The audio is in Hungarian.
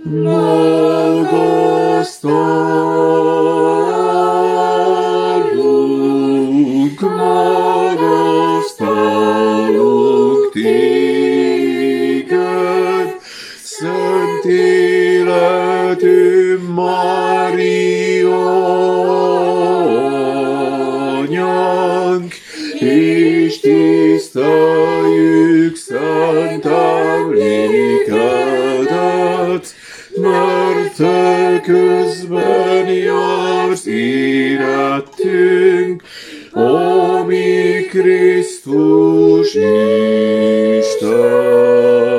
Magasztalunk téged, szent életű Mária anyánk, és tiszteljük szent emlékedet, mert te közben jársz érettünk, a mi Krisztus Isten.